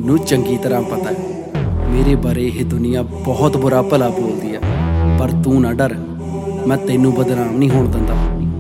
ਮੈਨੂੰ ਚੰਗੀ ਤਰ੍ਹਾਂ ਪਤਾ ਹੈ ਮੇਰੇ ਬਾਰੇ ਇਹ ਦੁਨੀਆ ਬਹੁਤ ਬੁਰਾ ਭਲਾ ਬੋਲਦੀ ਆ, ਪਰ ਤੂੰ ਨਾ ਡਰ, ਮੈਂ ਤੈਨੂੰ ਬਦਨਾਮ ਨਹੀਂ ਹੋਣ ਦਿੰਦਾ।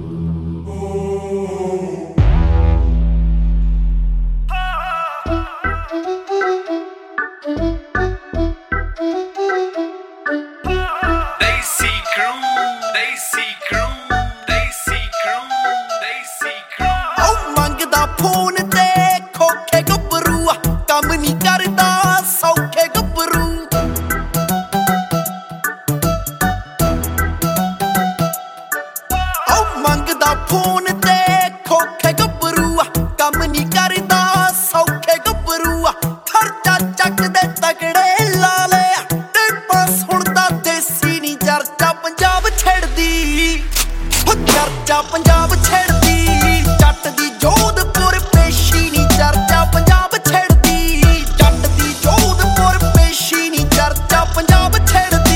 ਮੰਗਦਾ ਫੋਨ ਤੇ ਖੋਖੇ ਗੱਭਰੂ ਕੰਮ ਨਹੀਂ ਕਰਦਾ ਸੌਖੇ ਗੱਭਰੂ। ਮੰਗਦਾ ਫੋਨ ਤੇ ਖੋਖੇ ਗੱਭਰੂ ਕੰਮ ਨਹੀਂ ਕਰਦਾ ਸੌਖੇ ਗੱਭਰੂ। ਖਰਚਾ ਚੱਕਦੇ ਤਕੜੇ ਲਾ ਲਿਆ ਟੇਪਾਂ ਸੁਣਦਾ ਦੇਸੀ ਨੀ ਚਰਚਾ ਪੰਜਾਬ ਛੇੜਦੀ, ਚਰਚਾ ਪੰਜਾਬ ਛੇੜਦੀ। ਜੱਟ ਦੀ ਜੋਧਪੁਰ ਪੇਸ਼ੀ ਨੀ ਚਰਚਾ ਪੰਜਾਬ ਛੇੜਦੀ, ਜੱਟ ਦੀ ਜੋਧਪੁਰ ਪੇਸ਼ੀ ਨੀ ਚਰਚਾ ਪੰਜਾਬ ਛੇੜਦੀ।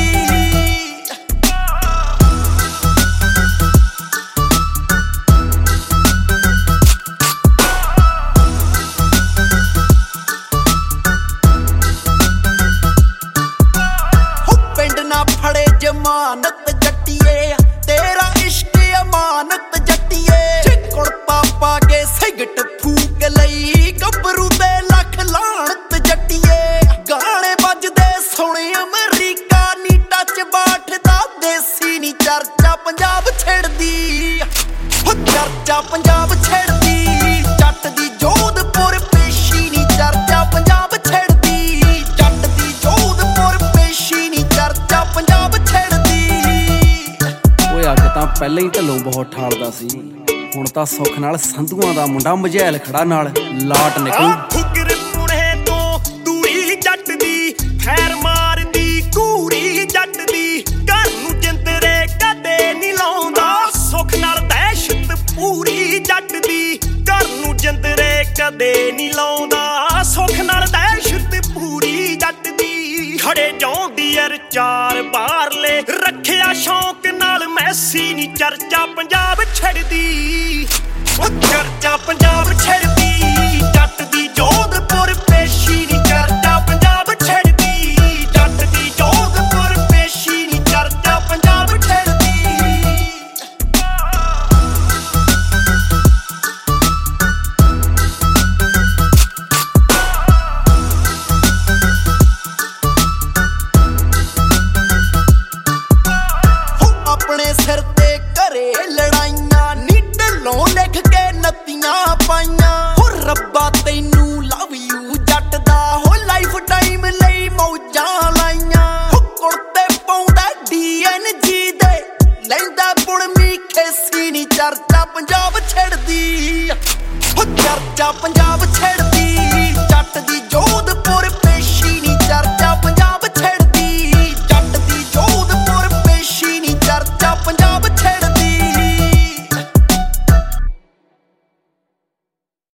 ਪਿੰਡ ਨਾ ਫੜੇ ਜ਼ਮਾਨਤ ਜੱਟੀਏ, ਤੇਰਾ ਇਸ਼ਕ ਅਮਾਨਤ ਜੱਟੀਏ। ਚਿੱਕੜ ਪਾਪਾ ਕੇ ਸਿਗਟ ਫੂਕ ਲਈ ਗੱਭਰੂ ਤੇ ਲੱਖ ਲਾਹਣਤ ਜੱਟੀਏ। ਗਾਣੇ ਵੱਜਦੇ ਸੁਣੇ ਅਮਰੀਕਾ ਨੀ ਟੱਚ ਬਾਠਦਾ ਦੇਸੀ ਨੀ ਚਰਚਾ ਪੰਜਾਬ ਛੇੜਦੀ, ਚਰਚਾ ਪੰਜਾਬ ਛੇੜਦੀ। ਜੱਟ ਦੀ ਜੋਧਪੁਰ ਪੇਸ਼ੀ ਨੀ ਚਰਚਾ ਪੰਜਾਬ ਛੇੜਦੀ, ਜੱਟ ਦੀ ਜੋਧਪੁਰ ਪੇਸ਼ੀ ਨੀ ਚਰਚਾ ਪੰਜਾਬ ਛੇੜਦੀ। ਓਏ ਅੱਗ ਤਾਂ ਪਹਿਲਾਂ ਹੀ ਢੱਲੋਂ ਬਹੁਤ ਠਾਲਦਾ ਸੀ, ਹੁਣ ਤਾਂ ਸੁੱਖ ਨਾਲ ਸੰਧੂਆਂ ਦਾ ਮੁੰਡਾ ਮਝੈਲ ਖੜਾ ਨਾਲ ਲਾਟ ਨਿਕਲੂ। ਫੁਕਰ ਪੁਣੇ ਤੋਂ ਦੂਰੀ ਜੱਟ ਦੀ, ਖੈਰ ਮਾਰਦੀ ਕੂੜੀ ਜੱਟ ਦੀ। ਘਰ ਨੂੰ ਜਿੰਦਰੇ ਕਦੇ ਨੀ ਲਾਉਂਦਾ, ਸੁੱਖ ਨਾਲ ਦਹਿਸ਼ਤ ਪੂਰੀ ਜੱਟ ਦੀ। ਘਰ ਨੂੰ ਜਿੰਦਰੇ ਕਦੇ ਨੀ ਲਾਉਂਦਾ, ਸੁੱਖ ਨਾਲ ਦਹਿਸ਼ਤ ਪੂਰੀ ਜੱਟ ਦੀ। ਖੜੇ ਜੌਂਡੀਅਰ ਚਾਰ ਬਾਹਰਲੇ ਰੱਖਿਆ ਸ਼ੌਂਕ ਨਾਲ ਮੈਸੀ ਨੀ ਚਰਚਾ ਪੰਜਾਬ ਛੱਡਦੀ, ਚਰਚਾ ਪੰਜਾਬ ਛੱਡਦੀ। ਜੱਟ ਦੀ ਜੋਧਪੁਰ ਪੇਸ਼ੀ ਨੀ ਚਰਚਾ ਪੰਜਾਬ ਛੱਡਦੀ, ਜੱਟ ਦੀ ਜੋਧਪੁਰ ਪੇਸ਼ੀ ਨੀ ਚਰਚਾ ਪੰਜਾਬ ਛੱਡਦੀ। ਆਪਣੇ ਸਿਰ ਤੇ ਘਰੇ ਲੜਾਈਆਂ ਨੀ ਢਿੱਲੋਂ ਲਿਖ ਕੇ ਨੱਤੀਆਂ ਪਾਈਆਂ। ਹੋ ਰੱਬਾ ਤੈਨੂੰ ਲਵ ਯੂ ਜੱਟ ਦਾ, ਹੋ ਲਾਈਫ ਟਾਈਮ ਲਈ ਮੌਜਾਂ ਲਾਈਆਂ। ਹੋ ਕੁੜਤੇ ਪਾਉਂਦਾ DNG ਦੇ, ਲੈਂਦਾ ਪੁਣਮੀ ਖੇਸੀ ਨੀ ਚਰਚਾ ਪੰਜਾਬ ਛੱਡਦੀ, ਹੋ ਚਰਚਾ ਪੰਜਾਬ